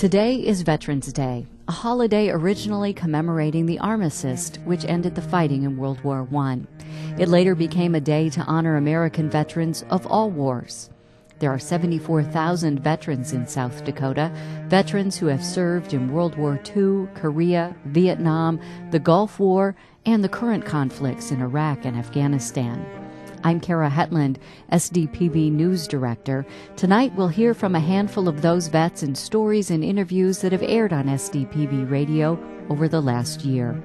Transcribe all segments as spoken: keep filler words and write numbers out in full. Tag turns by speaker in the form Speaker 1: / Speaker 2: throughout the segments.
Speaker 1: Today is Veterans Day, a holiday originally commemorating the armistice which ended the fighting in World War One. It later became a day to honor American veterans of all wars. There are seventy-four thousand veterans in South Dakota, veterans who have served in World War Two, Korea, Vietnam, the Gulf War, and the current conflicts in Iraq and Afghanistan. I'm Kara Hetland, S D P B News Director. Tonight we'll hear from a handful of those vets in stories and interviews that have aired on S D P B Radio over the last year.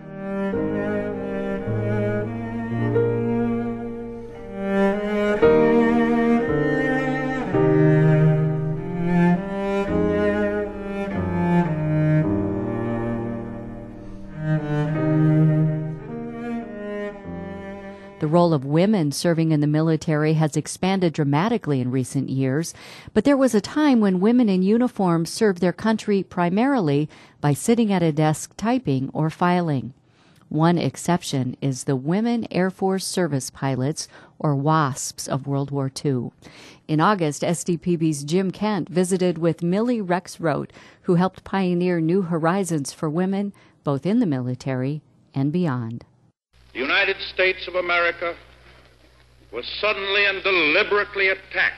Speaker 1: The role of women serving in the military has expanded dramatically in recent years, but there was a time when women in uniform served their country primarily by sitting at a desk typing or filing. One exception is the Women Air Force Service Pilots, or WASPs, of World War Two. In August, S D P B's Jim Kent visited with Millie Rexroth, who helped pioneer new horizons for women, both in the military and beyond.
Speaker 2: The United States of America was suddenly and deliberately attacked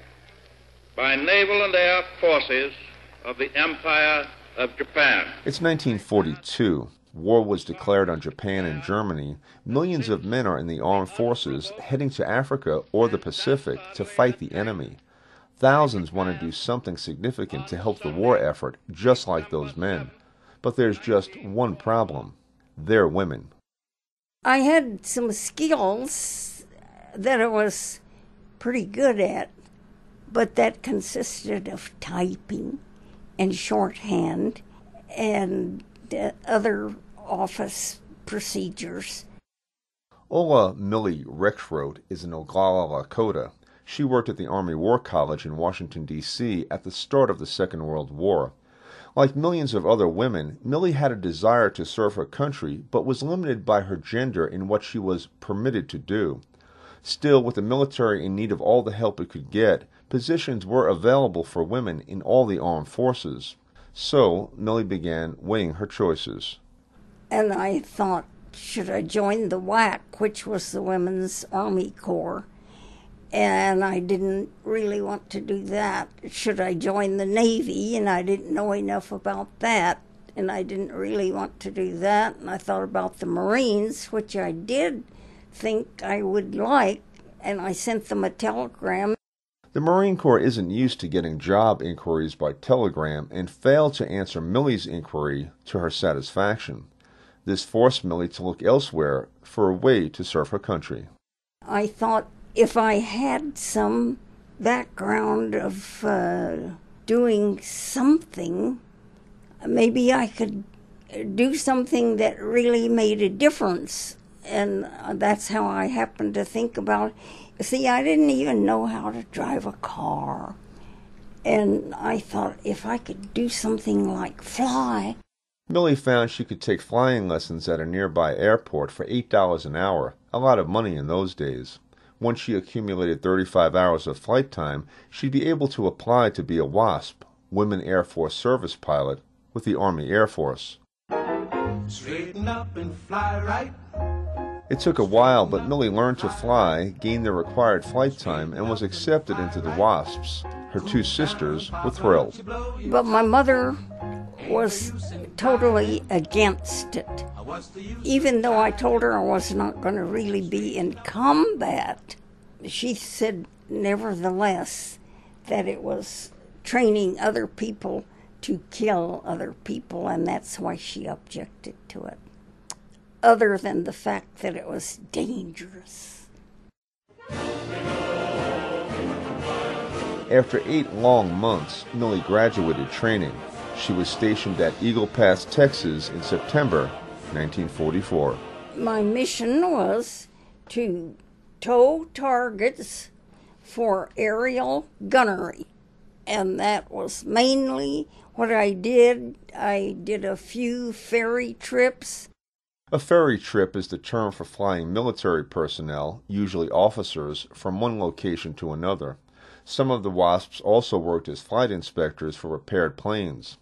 Speaker 2: by naval and air forces of the Empire of Japan.
Speaker 3: It's nineteen forty-two. War was declared on Japan and Germany. Millions of men are in the armed forces heading to Africa or the Pacific to fight the enemy. Thousands want to do something significant to help the war effort, just like those men. But there's just one problem. They're women.
Speaker 4: I had some skills that I was pretty good at, but that consisted of typing and shorthand and uh, other office procedures.
Speaker 3: Ola Millie Rexroth is in Oglala, Lakota. She worked at the Army War College in Washington, D C at the start of the Second World War. Like millions of other women, Millie had a desire to serve her country, but was limited by her gender in what she was permitted to do. Still, with the military in need of all the help it could get, positions were available for women in all the armed forces. So, Millie began weighing her choices.
Speaker 4: And I thought, should I join the W A C, which was the Women's Army Corps? And I didn't really want to do that. Should I join the Navy? And I didn't know enough about that, and I didn't really want to do that. And I thought about the Marines, which I did think I would like, and I sent them a telegram.
Speaker 3: The Marine Corps isn't used to getting job inquiries by telegram and failed to answer Millie's inquiry to her satisfaction. This forced Millie to look elsewhere for a way to serve her country.
Speaker 4: I thought, if I had some background of uh, doing something, maybe I could do something that really made a difference. And that's how I happened to think about it. See, I didn't even know how to drive a car. And I thought, if I could do something like fly.
Speaker 3: Millie found she could take flying lessons at a nearby airport for eight dollars an hour, a lot of money in those days. Once she accumulated thirty-five hours of flight time, she'd be able to apply to be a WASP, Women Air Force Service Pilot, with the Army Air Force. Straighten up and fly right. It took a while, but Millie learned to fly, gained the required flight time, and was accepted into the WASPs. Her two sisters were thrilled.
Speaker 4: But my mother was totally against it. Even though I told her I was not going to really be in combat, she said nevertheless that it was training other people to kill other people, and that's why she objected to it, other than the fact that it was dangerous.
Speaker 3: After eight long months, Millie graduated training. She was stationed at Eagle Pass, Texas in September nineteen forty-four.
Speaker 4: My mission was to tow targets for aerial gunnery, and that was mainly what I did. I did a few ferry trips.
Speaker 3: A ferry trip is the term for flying military personnel, usually officers, from one location to another. Some of the WASPs also worked as flight inspectors for repaired planes.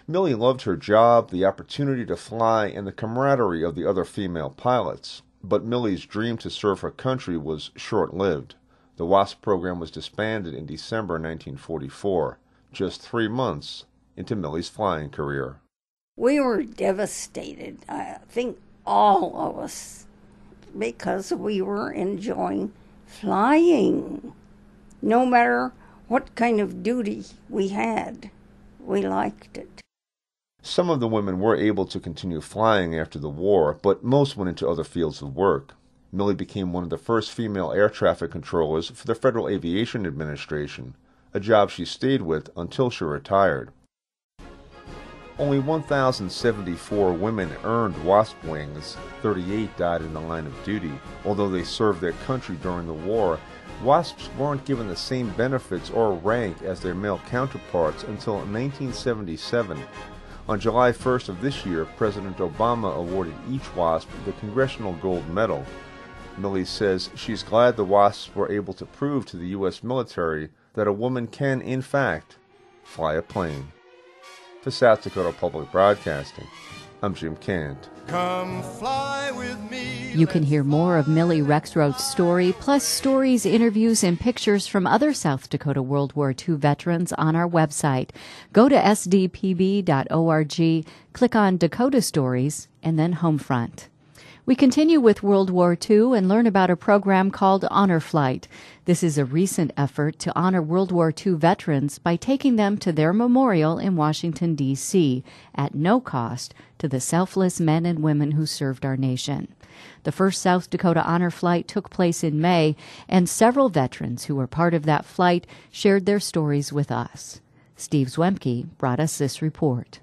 Speaker 3: Millie loved her job, the opportunity to fly, and the camaraderie of the other female pilots. But Millie's dream to serve her country was short-lived. The WASP program was disbanded in December nineteen forty-four, just three months into Millie's flying career.
Speaker 4: We were devastated, I think all of us, because we were enjoying flying. No matter what kind of duty we had, we liked it.
Speaker 3: Some of the women were able to continue flying after the war, but most went into other fields of work. Millie became one of the first female air traffic controllers for the Federal Aviation Administration, a job she stayed with until she retired. Only one thousand seventy-four women earned WASP wings, thirty-eight died in the line of duty. Although they served their country during the war, WASPs weren't given the same benefits or rank as their male counterparts until nineteen seventy-seven. On July first of this year, President Obama awarded each WASP the Congressional Gold Medal. Millie says she's glad the WASPs were able to prove to the U S military that a woman can, in fact, fly a plane. For South Dakota Public Broadcasting, I'm Jim Kent.
Speaker 5: Come fly with me.
Speaker 1: You can hear more of Millie Rexroth's story, plus stories, interviews, and pictures from other South Dakota World War Two veterans on our website. Go to s d p b dot org, click on Dakota Stories, and then Homefront. We continue with World War Two and learn about a program called Honor Flight. This is a recent effort to honor World War Two veterans by taking them to their memorial in Washington, D C, at no cost to the selfless men and women who served our nation. The first South Dakota Honor Flight took place in May, and several veterans who were part of that flight shared their stories with us. Steve Zwemke brought us this report.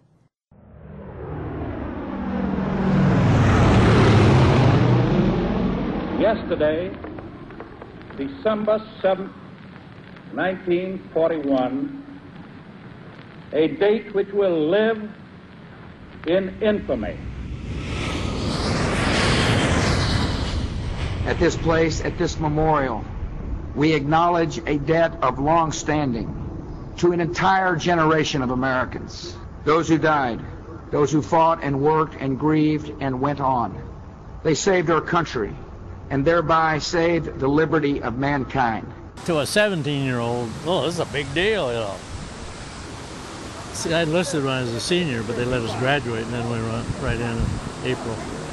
Speaker 6: Yesterday, December seventh, nineteen forty-one, a date which will live in infamy.
Speaker 7: At this place, at this memorial, we acknowledge a debt of long standing to an entire generation of Americans. Those who died, those who fought and worked and grieved and went on. They saved our country and thereby saved the liberty of mankind.
Speaker 8: To a seventeen-year-old, oh, this is a big deal, you know. See, I enlisted when I was a senior, but they let us graduate, and then we went right in in April.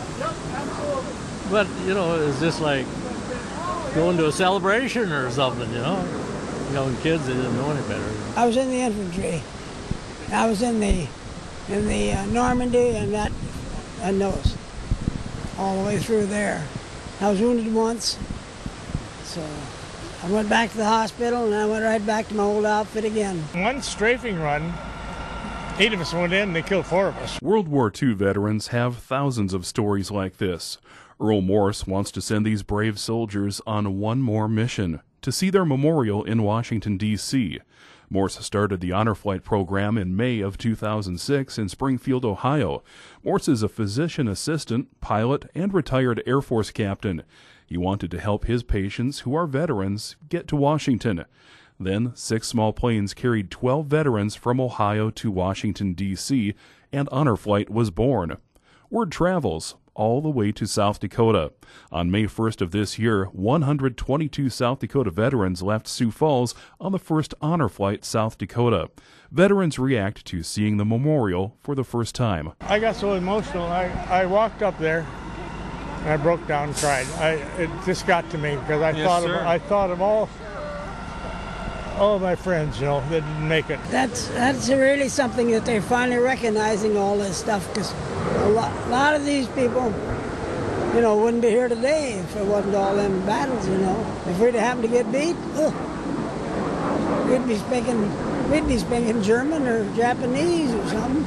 Speaker 8: But, you know, it was just like going to a celebration or something, you know. Young kids, they didn't know any better.
Speaker 9: I was in the infantry. I was in the in the uh, Normandy and that and those, all the way through there. I was wounded once, so I went back to the hospital and I went right back to my old outfit again.
Speaker 10: One strafing run, eight of us went in and they killed four of us.
Speaker 11: World War Two veterans have thousands of stories like this. Earl Morse wants to send these brave soldiers on one more mission, to see their memorial in Washington, D C Morse started the Honor Flight program in May of two thousand six in Springfield, Ohio. Morse is a physician assistant, pilot, and retired Air Force captain. He wanted to help his patients, who are veterans, get to Washington. Then, six small planes carried twelve veterans from Ohio to Washington, D C, and Honor Flight was born. Word travels all the way to South Dakota. On May first of this year, one hundred twenty-two South Dakota veterans left Sioux Falls on the first Honor Flight South Dakota. Veterans react to seeing the memorial for the first time.
Speaker 10: I got so emotional, I, I walked up there and I broke down and cried. I, it just got to me because I,
Speaker 12: yes,
Speaker 10: thought,
Speaker 12: sir.
Speaker 10: of, I thought of all all of my friends, you know, that didn't make it.
Speaker 9: That's that's really something that they're finally recognizing all this stuff, because a lot, a lot of these people, you know, wouldn't be here today if it wasn't all them battles, you know. If we'd happened to get beat, ugh, we'd be speaking, we'd be speaking German or Japanese or something.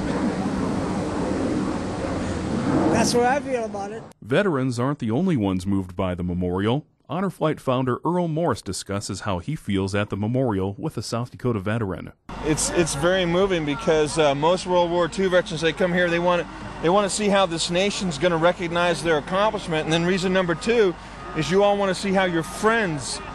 Speaker 9: That's what I feel about it.
Speaker 11: Veterans aren't the only ones moved by the memorial. Honor Flight founder Earl Morse discusses how he feels at the memorial with a South Dakota veteran.
Speaker 12: It's it's very moving because uh, most World War Two veterans, they come here, they want to, they want to see how this nation's going to recognize their accomplishment. And then reason number two is you all want to see how your friends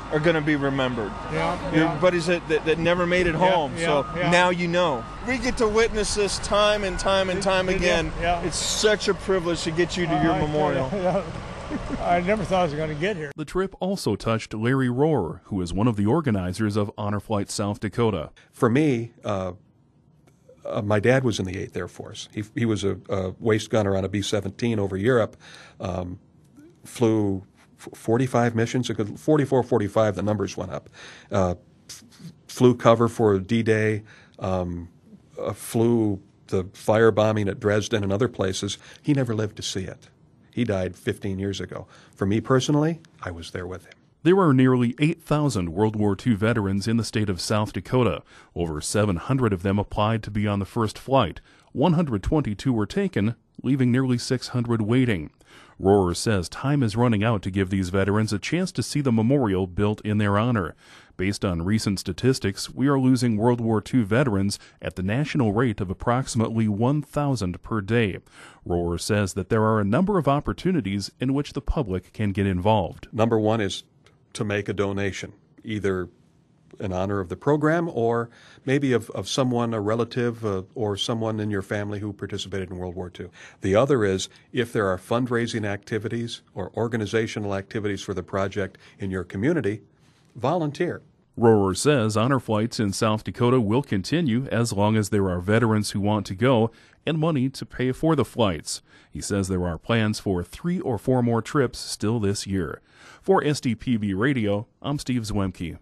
Speaker 12: are going to be remembered.
Speaker 10: Yeah,
Speaker 12: Your
Speaker 10: yeah.
Speaker 12: buddies that, that, that never made it
Speaker 10: Yeah,
Speaker 12: home.
Speaker 10: yeah,
Speaker 12: so
Speaker 10: yeah.
Speaker 12: now you know. We get to witness this time and time and time
Speaker 10: It- it-
Speaker 12: again.
Speaker 10: yeah.
Speaker 12: It's such a privilege to get you to your
Speaker 10: I-
Speaker 12: memorial.
Speaker 10: yeah. I never thought I was going to get here.
Speaker 11: The trip also touched Larry Rohrer, who is one of the organizers of Honor Flight South Dakota.
Speaker 13: For me, uh, uh, my dad was in the eighth Air Force. He, he was a, a waist gunner on a B seventeen over Europe, um, flew forty-five missions, forty-four, forty-five, the numbers went up. Uh, f- flew cover for D-Day, um, uh, flew the firebombing at Dresden and other places. He never lived to see it. He died fifteen years ago. For me personally, I was there with him.
Speaker 11: There are nearly eight thousand World War Two veterans in the state of South Dakota. Over seven hundred of them applied to be on the first flight. one hundred twenty-two were taken, leaving nearly six hundred waiting. Rohrer says time is running out to give these veterans a chance to see the memorial built in their honor. Based on recent statistics, we are losing World War Two veterans at the national rate of approximately one thousand per day. Rohrer says that there are a number of opportunities in which the public can get involved.
Speaker 13: Number one is to make a donation, either in honor of the program or maybe of, of someone, a relative uh, or someone in your family who participated in World War Two. The other is if there are fundraising activities or organizational activities for the project in your community, volunteer.
Speaker 11: Rohrer says honor flights in South Dakota will continue as long as there are veterans who want to go and money to pay for the flights. He says there are plans for three or four more trips still this year. For S D P B Radio, I'm Steve Zwemke.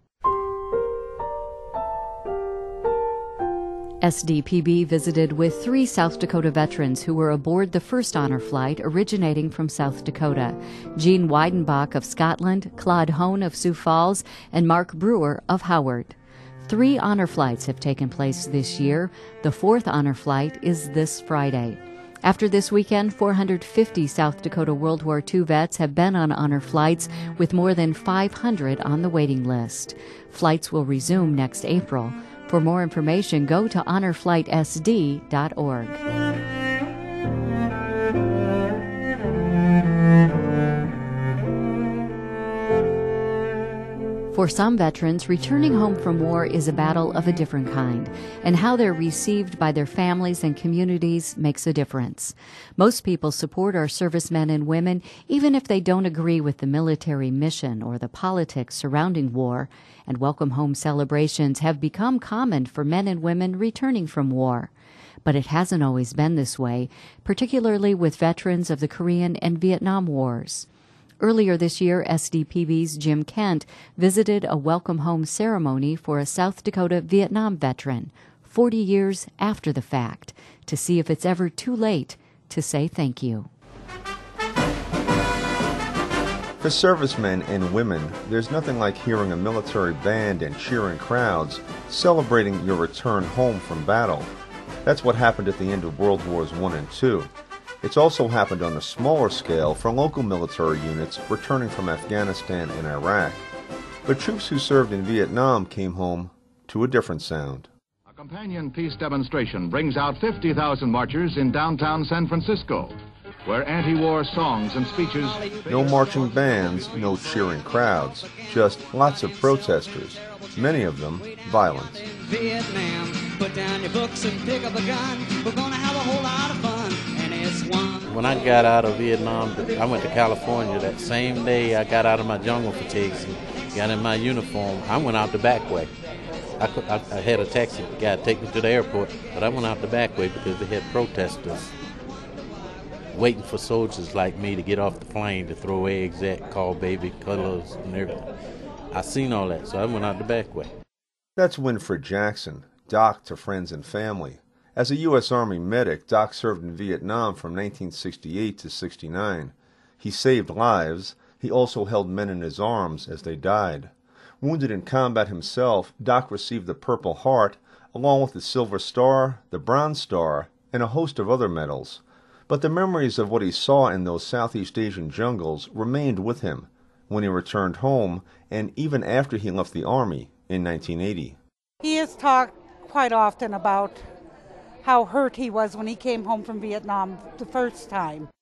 Speaker 1: S D P B visited with three South Dakota veterans who were aboard the first honor flight originating from South Dakota. Gene Weidenbach of Scotland, Claude Hone of Sioux Falls, and Mark Brewer of Howard. Three honor flights have taken place this year. The fourth honor flight is this Friday. After this weekend, four hundred fifty South Dakota World War Two vets have been on honor flights, with more than five hundred on the waiting list. Flights will resume next April. For more information, go to honor flight s d dot org. For some veterans, returning home from war is a battle of a different kind, and how they're received by their families and communities makes a difference. Most people support our servicemen and women, even if they don't agree with the military mission or the politics surrounding war, and welcome home celebrations have become common for men and women returning from war. But it hasn't always been this way, particularly with veterans of the Korean and Vietnam Wars. Earlier this year, S D P B's Jim Kent visited a welcome home ceremony for a South Dakota Vietnam veteran, forty years after the fact, to see if it's ever too late to say thank you.
Speaker 3: For servicemen and women, there's nothing like hearing a military band and cheering crowds celebrating your return home from battle. That's what happened at the end of World Wars One and Two. It's also happened on a smaller scale for local military units returning from Afghanistan and Iraq. But troops who served in Vietnam came home to a different sound.
Speaker 14: A companion peace demonstration brings out fifty thousand marchers in downtown San Francisco, where anti-war songs and speeches...
Speaker 3: No marching bands, no cheering crowds, just lots of protesters, many of them violent.
Speaker 15: Vietnam, put down your books and pick up a gun. We're gonna have a whole lot of fun, and it's one.
Speaker 16: When I got out of Vietnam, I went to California. That same day I got out of my jungle fatigues and got in my uniform, I went out the back way. I, could, I, I had a taxi guy take me to the airport, but I went out the back way because they had protesters waiting for soldiers like me to get off the plane to throw eggs at, call baby colors and everything. I seen all that, so I went out the back way.
Speaker 3: That's Winfred Jackson, Doc to friends and family. As a U S Army medic, Doc served in Vietnam from nineteen sixty-eight to sixty-nine. He saved lives. He also held men in his arms as they died. Wounded in combat himself, Doc received the Purple Heart, along with the Silver Star, the Bronze Star, and a host of other medals. But the memories of what he saw in those Southeast Asian jungles remained with him when he returned home and even after he left the Army in nineteen eighty.
Speaker 17: He has talked quite often about how hurt he was when he came home from Vietnam the first time.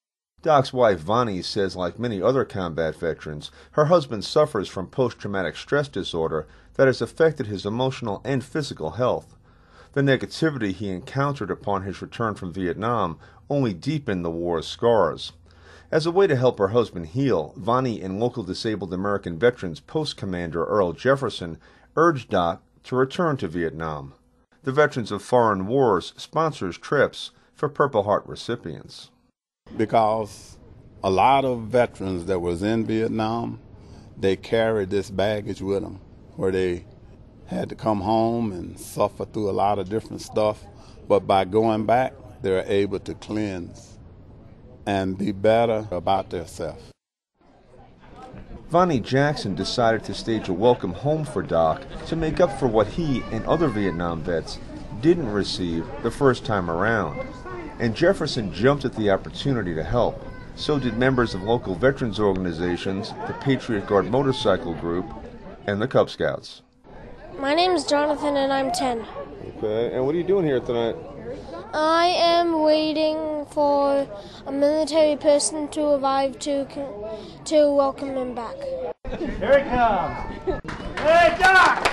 Speaker 3: Doc's wife, Vonnie, says like many other combat veterans, her husband suffers from post-traumatic stress disorder that has affected his emotional and physical health. The negativity he encountered upon his return from Vietnam only deepened the war's scars. As a way to help her husband heal, Vonnie and local Disabled American Veterans Post Commander Earl Jefferson urged Doc to return to Vietnam. The Veterans of Foreign Wars sponsors trips for Purple Heart recipients.
Speaker 18: Because a lot of veterans that was in Vietnam, they carried this baggage with them, where they had to come home and suffer through a lot of different stuff. But by going back, they're able to cleanse and be better about themselves.
Speaker 3: Vonnie Jackson decided to stage a welcome home for Doc to make up for what he and other Vietnam vets didn't receive the first time around. And Jefferson jumped at the opportunity to help. So did members of local veterans organizations, the Patriot Guard Motorcycle Group, and the Cub Scouts.
Speaker 19: My name is Jonathan and I'm ten.
Speaker 3: Okay, and what are you doing here tonight?
Speaker 19: I am waiting for a military person to arrive to to welcome him back.
Speaker 20: Here he comes. Hey, Doc!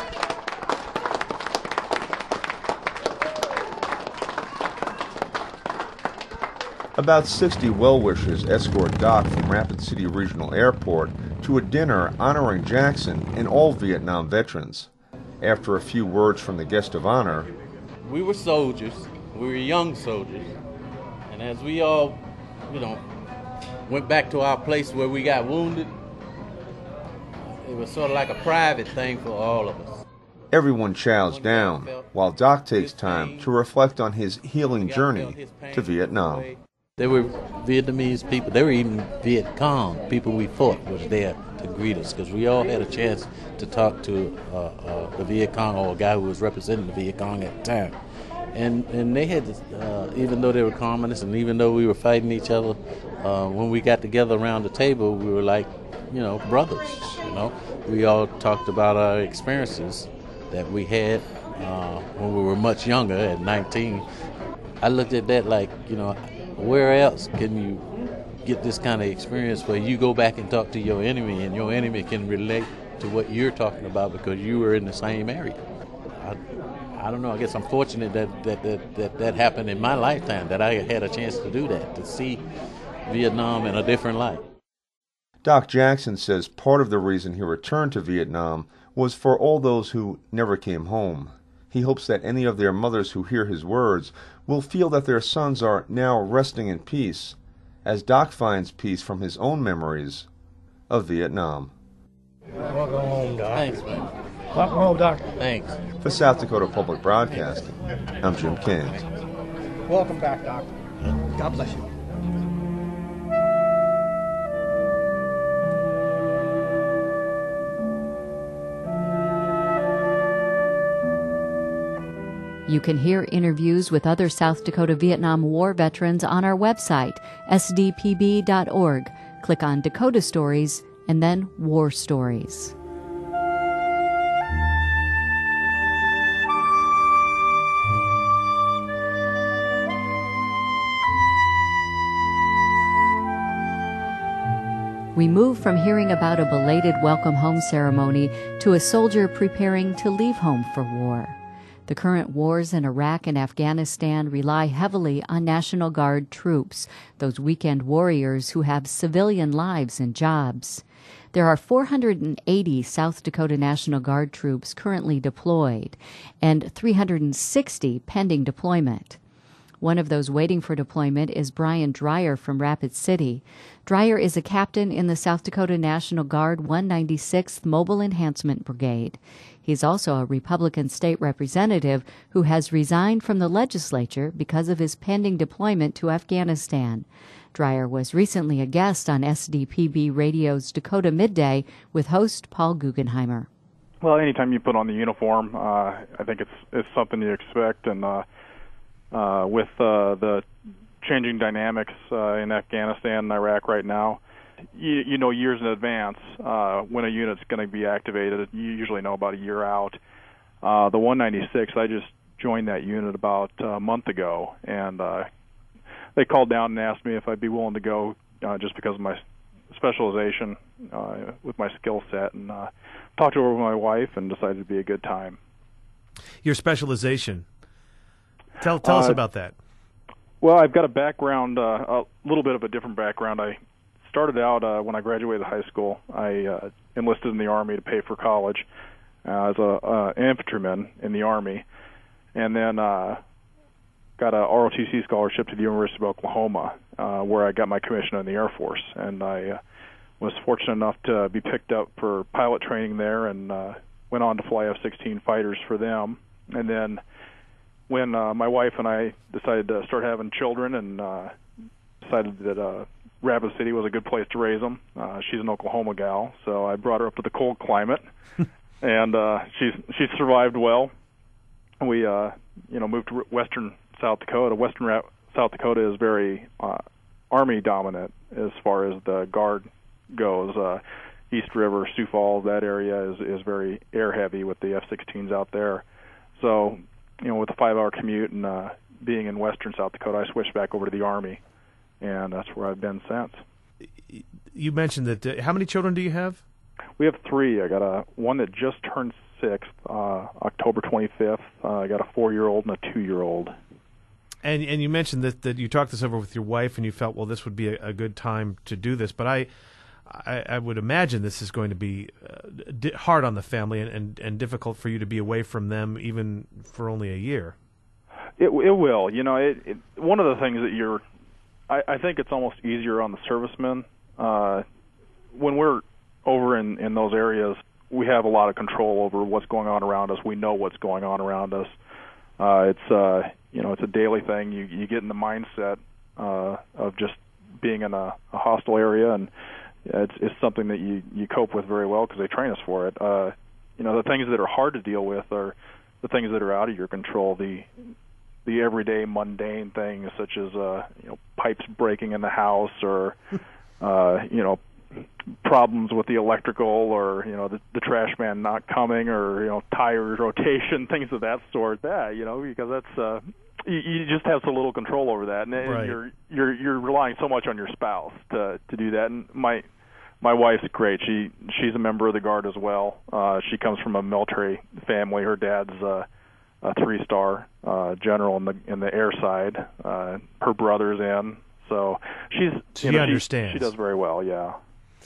Speaker 3: About sixty well-wishers escort Doc from Rapid City Regional Airport to a dinner honoring Jackson and all Vietnam veterans. After a few words from the guest of honor,
Speaker 16: we were soldiers. We were young soldiers. And as we all, you know, went back to our place where we got wounded, it was sort of like a private thing for all of us.
Speaker 3: Everyone chows down, while Doc takes time to reflect on his healing journey to Vietnam.
Speaker 16: There were Vietnamese people, there were even Viet Cong people we fought was there to greet us, because we all had a chance to talk to uh, uh, the Viet Cong, or a guy who was representing the Viet Cong at the time. And and they had, uh, even though they were communists and even though we were fighting each other, uh, when we got together around the table, we were like, you know, brothers, you know. We all talked about our experiences that we had uh, when we were much younger, at nineteen. I looked at that like, you know, where else can you get this kind of experience where you go back and talk to your enemy and your enemy can relate to what you're talking about because you were in the same area? I, I don't know, I guess I'm fortunate that that, that that that happened in my lifetime, that I had a chance to do that, to see Vietnam in a different light.
Speaker 3: Doc Jackson says part of the reason he returned to Vietnam was for all those who never came home. He hopes that any of their mothers who hear his words will feel that their sons are now resting in peace, as Doc finds peace from his own memories of Vietnam.
Speaker 20: Welcome home, Doc.
Speaker 16: Thanks, man.
Speaker 20: Welcome home, Doc.
Speaker 16: Thanks.
Speaker 3: For South Dakota Public Broadcasting, I'm Jim King.
Speaker 20: Welcome back, Doc. God bless you.
Speaker 1: You can hear interviews with other South Dakota Vietnam War veterans on our website, S D P B dot org. Click on Dakota Stories and then War Stories. We move from hearing about a belated welcome home ceremony to a soldier preparing to leave home for war. The current wars in Iraq and Afghanistan rely heavily on National Guard troops, those weekend warriors who have civilian lives and jobs. There are four hundred eighty South Dakota National Guard troops currently deployed and three hundred sixty pending deployment. One of those waiting for deployment is Brian Dreyer from Rapid City. Dreyer is a captain in the South Dakota National Guard one ninety-sixth Mobile Enhancement Brigade. He's also a Republican state representative who has resigned from the legislature because of his pending deployment to Afghanistan. Dreyer was recently a guest on S D P B Radio's Dakota Midday with host Paul Guggenheimer.
Speaker 21: Well, anytime you put on the uniform, uh, I think it's it's something you expect, and uh, uh, with uh, the changing dynamics uh, in Afghanistan and Iraq right now, you, you know years in advance uh, when a unit's going to be activated. You usually know about a year out. Uh, the one ninety-six, I just joined that unit about a month ago, and uh, they called down and asked me if I'd be willing to go, uh, just because of my specialization uh, with my skill set, and uh, talked it over with my wife and decided it'd be a good time.
Speaker 2: Your specialization. Tell tell uh, us about that.
Speaker 21: Well, I've got a background, uh, a little bit of a different background. I started out uh, when I graduated high school. I uh, enlisted in the Army to pay for college uh, as a uh, an infantryman in the Army, and then uh, got a R O T C scholarship to the University of Oklahoma, uh, where I got my commission in the Air Force. And I uh, was fortunate enough to be picked up for pilot training there, and uh, went on to fly F sixteen fighters for them. And then when uh, my wife and I decided to start having children, and uh, decided that uh, Rapid City was a good place to raise them. Uh, she's an Oklahoma gal, so I brought her up to the cold climate, and uh, she's she's survived well. We uh, you know moved to western South Dakota. Western Ra- South Dakota is very uh, Army dominant as far as the Guard goes. Uh, East River, Sioux Falls, that area is is very air heavy with the F sixteens out there. So, you know, with a five hour commute and uh, being in western South Dakota, I switched back over to the Army, and that's where I've been since.
Speaker 2: You mentioned that. Uh, how many children do you have?
Speaker 21: We have three. I got a one that just turned six, uh, October twenty-fifth. Uh, I got a four-year-old and a two-year-old.
Speaker 2: And and you mentioned that, that you talked this over with your wife, and you felt, well, this would be a, a good time to do this. But I, I, I would imagine this is going to be uh, di- hard on the family and, and, and difficult for you to be away from them even for only a year.
Speaker 21: It it will. You know, it, it one of the things that you're, I, I think it's almost easier on the servicemen. Uh, when we're over in, in those areas, we have a lot of control over what's going on around us. We know what's going on around us. Uh, it's uh, you know, it's a daily thing. You you get in the mindset uh, of just being in a, a hostile area, and it's it's something that you, you cope with very well because they train us for it. Uh, you know, the things that are hard to deal with are the things that are out of your control. The the everyday mundane things such as uh, you know, pipes breaking in the house, or uh, you know, problems with the electrical, or you know, the, the trash man not coming, or you know, tires rotation, things of that sort. That you know, because that's uh, you, you just have so little control over that, and, and
Speaker 2: right.
Speaker 21: you're you're you're relying so much on your spouse to to do that. And my my wife's great. She she's a member of the Guard as well. Uh, she comes from a military family. Her dad's uh, a three-star uh, general in the in the air side. Uh, her brother's in, so she's
Speaker 2: she
Speaker 21: you know,
Speaker 2: understands.
Speaker 21: She, she does very well. Yeah.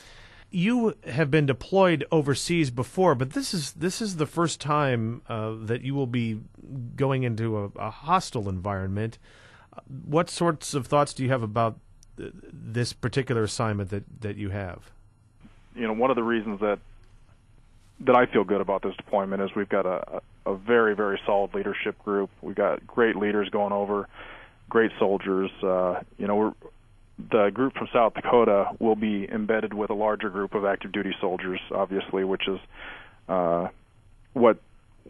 Speaker 2: You have been deployed overseas before, but this is this is the first time uh, that you will be going into a, a hostile environment. What sorts of thoughts do you have about th- this particular assignment that, that you have?
Speaker 21: You know, one of the reasons that that I feel good about this deployment is we've got a, a very, very solid leadership group. We've got great leaders going over, great soldiers. Uh, you know, we're the group from South Dakota will be embedded with a larger group of active duty soldiers, obviously, which is uh, what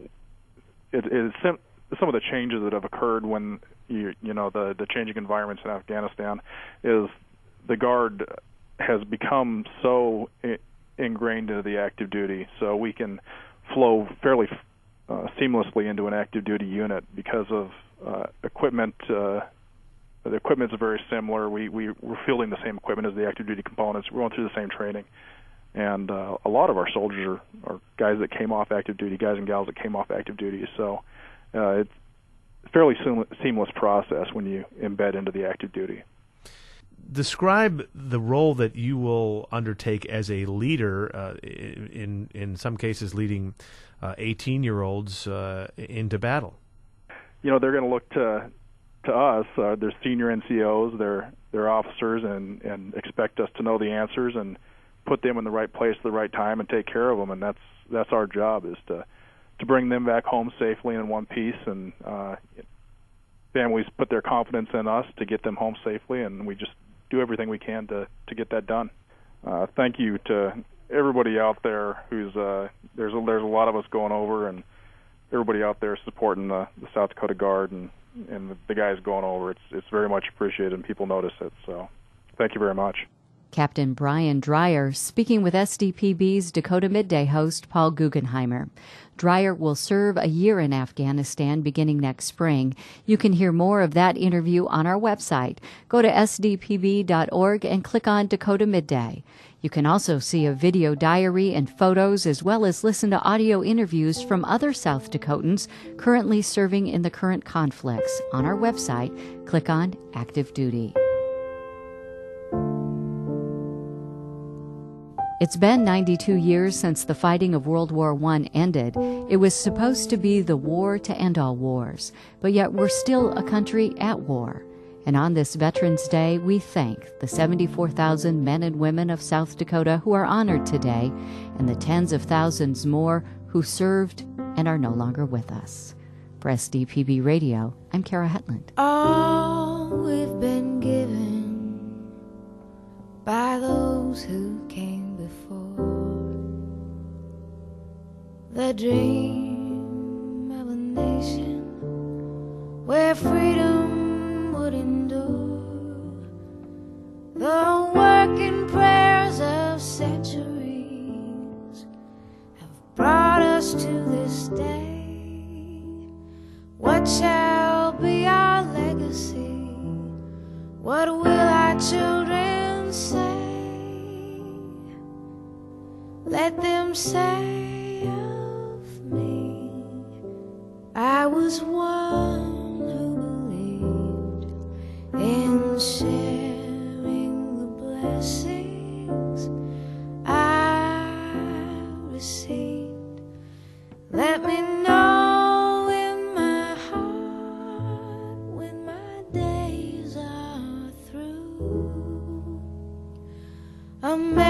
Speaker 21: it is. Sim- some of the changes that have occurred when you you know the the changing environments in Afghanistan is the Guard has become so I- ingrained into the active duty, so we can flow fairly uh, seamlessly into an active duty unit because of uh, equipment. Uh, The equipment's very similar. We, we, we're fielding the same equipment as the active duty components. We're going through the same training. And uh, a lot of our soldiers are, are guys that came off active duty, guys and gals that came off active duty. So uh, it's a fairly seamless process when you embed into the active duty.
Speaker 2: Describe the role that you will undertake as a leader, uh, in, in some cases leading uh, eighteen-year-olds uh, into battle.
Speaker 21: You know, they're going to look to... to us, uh, they're senior N C Os, they're they're officers, and, and expect us to know the answers and put them in the right place at the right time and take care of them. And that's that's our job, is to to bring them back home safely and in one piece. And uh, families put their confidence in us to get them home safely, and we just do everything we can to to get that done. Uh, thank you to everybody out there who's uh, there's a, there's a lot of us going over, and everybody out there supporting the, the South Dakota Guard and. and the guys going over. It's it's very much appreciated, and people notice it. So thank you very much.
Speaker 1: Captain Brian Dreyer speaking with S D P B's Dakota Midday host Paul Guggenheimer. Dreyer will serve a year in Afghanistan beginning next spring. You can hear more of that interview on our website. Go to S D P B dot org and click on Dakota Midday. You can also see a video diary and photos, as well as listen to audio interviews from other South Dakotans currently serving in the current conflicts. On our website, click on Active Duty. It's been ninety-two years since the fighting of World War One ended. It was supposed to be the war to end all wars, but yet we're still a country at war. And on this Veterans Day, we thank the seventy-four thousand men and women of South Dakota who are honored today, and the tens of thousands more who served and are no longer with us. For S D P B Radio, I'm Kara Hetland.
Speaker 4: All we've been given by those who came before, the dream of a nation where freedom would endure, the working prayers of centuries have brought us to this day. What shall be our legacy? What will our children say? Let them say of me, I was one who believed in sharing the blessings I received. Let me know in my heart when my days are through. America,